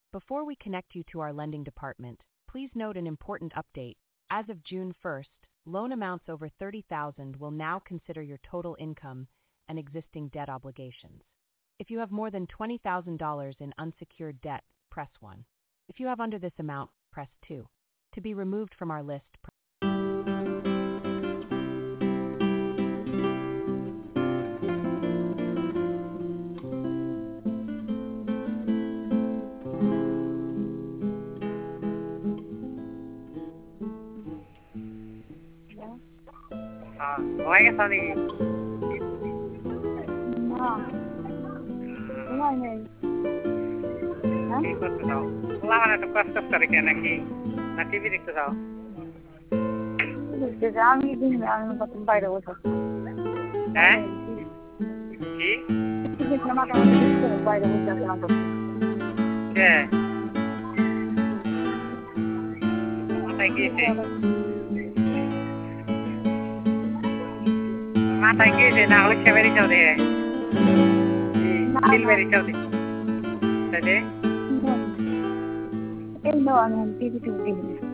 Before we connect you to our lending department, please note an important update. As of June 1st, loan amounts over $30,000 will now consider your total income and existing debt obligations. If you have more than $20,000 in unsecured debt, press 1. If you have under this amount, press 2. To be removed from our list, ngoài cái sao đi কি করতে চাও আমার একটা কষ্ট করে কেন কি না টিভি দেখতে চাও আমি বাইরে বসে হ্যাঁ কি বাইরে বসে কে মাথায় গিয়েছে মাথায় গিয়েছে না হলে সে বেরিয়ে যাও দেখে দিল বেরিয়ে যাও দেখে এই নো আমি টিভি